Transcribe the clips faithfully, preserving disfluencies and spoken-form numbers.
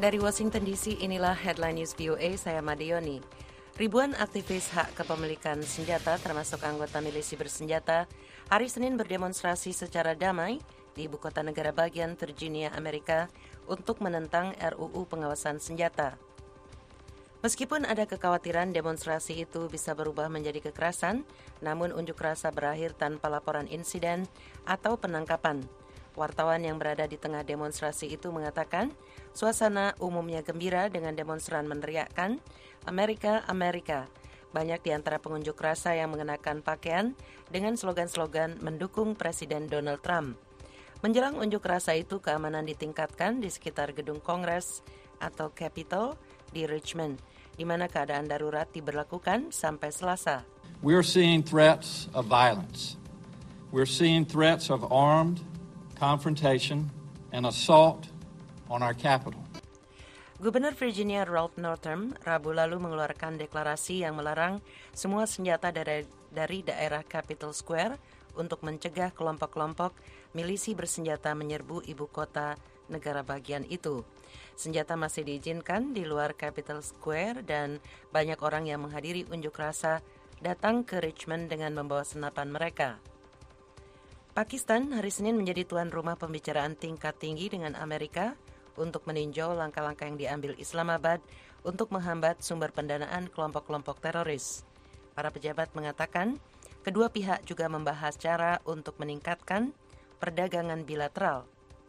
Dari Washington D C, inilah Headline News V O A, saya Madioni. Ribuan aktivis hak kepemilikan senjata termasuk anggota milisi bersenjata hari Senin berdemonstrasi secara damai di ibu kota negara bagian Virginia, Amerika untuk menentang R U U pengawasan senjata. Meskipun ada kekhawatiran demonstrasi itu bisa berubah menjadi kekerasan, namun unjuk rasa berakhir tanpa laporan insiden atau penangkapan. Wartawan yang berada di tengah demonstrasi itu mengatakan, suasana umumnya gembira dengan demonstran meneriakkan, Amerika, Amerika. Banyak di antara pengunjuk rasa yang mengenakan pakaian dengan slogan-slogan mendukung Presiden Donald Trump. Menjelang unjuk rasa itu, keamanan ditingkatkan di sekitar gedung Kongres atau Capitol di Richmond, di mana keadaan darurat diberlakukan sampai Selasa. We're seeing threats of violence. We're seeing threats of armed confrontation and assault on our capital. Gubernur Virginia Ralph Northam Rabu lalu mengeluarkan deklarasi yang melarang semua senjata dari, dari daerah Capitol Square untuk mencegah kelompok-kelompok milisi bersenjata menyerbu ibu kota negara bagian itu. Senjata masih diizinkan di luar Capitol Square dan banyak orang yang menghadiri unjuk rasa datang ke Richmond dengan membawa senapan mereka. Pakistan hari Senin menjadi tuan rumah pembicaraan tingkat tinggi dengan Amerika untuk meninjau langkah-langkah yang diambil Islamabad untuk menghambat sumber pendanaan kelompok-kelompok teroris. Para pejabat mengatakan, kedua pihak juga membahas cara untuk meningkatkan perdagangan bilateral.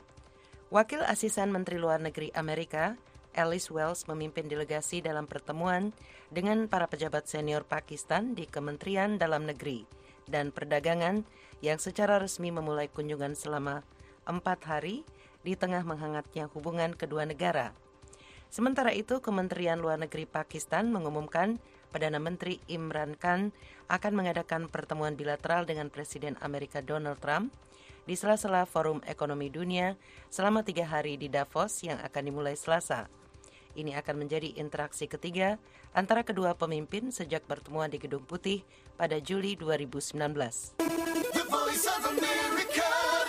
Wakil Asisten Menteri Luar Negeri Amerika, Alice Wells, memimpin delegasi dalam pertemuan dengan para pejabat senior Pakistan di Kementerian Dalam Negeri dan Perdagangan yang secara resmi memulai kunjungan selama empat hari di tengah menghangatnya hubungan kedua negara. Sementara itu, Kementerian Luar Negeri Pakistan mengumumkan Perdana Menteri Imran Khan akan mengadakan pertemuan bilateral dengan Presiden Amerika Donald Trump di sela-sela Forum Ekonomi Dunia selama tiga hari di Davos yang akan dimulai Selasa. Ini akan menjadi interaksi ketiga antara kedua pemimpin sejak pertemuan di Gedung Putih pada Juli dua ribu sembilan belas. The Voice of America,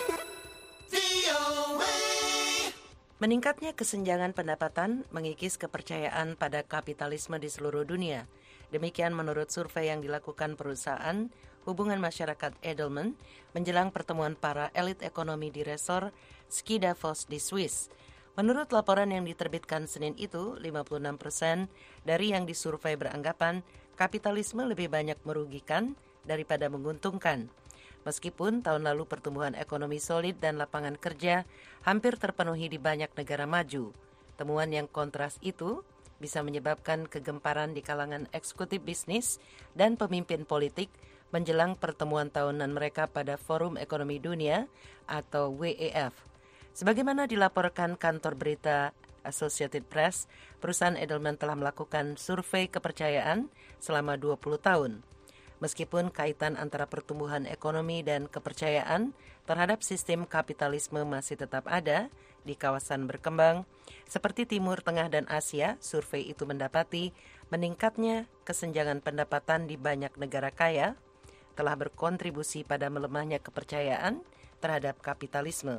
V O A. Meningkatnya kesenjangan pendapatan mengikis kepercayaan pada kapitalisme di seluruh dunia. Demikian menurut survei yang dilakukan perusahaan hubungan masyarakat Edelman menjelang pertemuan para elit ekonomi di resor Ski Davos di Swiss. Menurut laporan yang diterbitkan Senin itu, lima puluh enam persen dari yang disurvei beranggapan kapitalisme lebih banyak merugikan daripada menguntungkan. Meskipun tahun lalu pertumbuhan ekonomi solid dan lapangan kerja hampir terpenuhi di banyak negara maju, temuan yang kontras itu bisa menyebabkan kegemparan di kalangan eksekutif bisnis dan pemimpin politik menjelang pertemuan tahunan mereka pada Forum Ekonomi Dunia atau W E F. Sebagaimana dilaporkan kantor berita Associated Press, perusahaan Edelman telah melakukan survei kepercayaan selama dua puluh tahun. Meskipun kaitan antara pertumbuhan ekonomi dan kepercayaan terhadap sistem kapitalisme masih tetap ada di kawasan berkembang, seperti Timur Tengah dan Asia, survei itu mendapati meningkatnya kesenjangan pendapatan di banyak negara kaya telah berkontribusi pada melemahnya kepercayaan terhadap kapitalisme.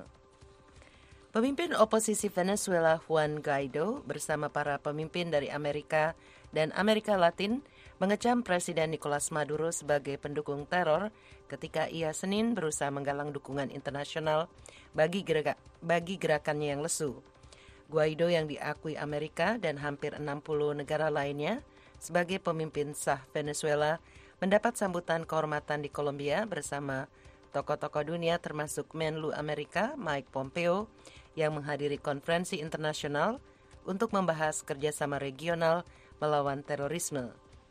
Pemimpin oposisi Venezuela Juan Guaido bersama para pemimpin dari Amerika dan Amerika Latin mengecam Presiden Nicolas Maduro sebagai pendukung teror ketika ia Senin berusaha menggalang dukungan internasional bagi, gerak, bagi gerakannya yang lesu. Guaido yang diakui Amerika dan hampir enam puluh negara lainnya sebagai pemimpin sah Venezuela mendapat sambutan kehormatan di Kolombia bersama tokoh-tokoh dunia termasuk Menlu Amerika Mike Pompeo yang menghadiri konferensi internasional untuk membahas kerjasama regional melawan terorisme.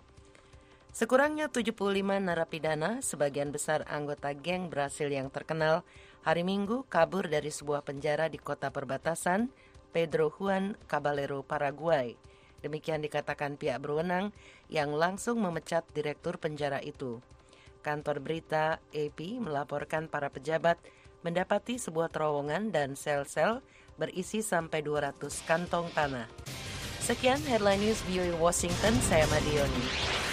Sekurangnya tujuh puluh lima narapidana, sebagian besar anggota geng Brasil yang terkenal, hari Minggu kabur dari sebuah penjara di kota perbatasan Pedro Juan Caballero, Paraguay. Demikian dikatakan pihak berwenang yang langsung memecat direktur penjara itu. Kantor berita A P melaporkan para pejabat mendapati sebuah terowongan dan sel-sel berisi sampai dua ratus kantong tanah. Sekian Headline News V O A Washington, saya Madioni.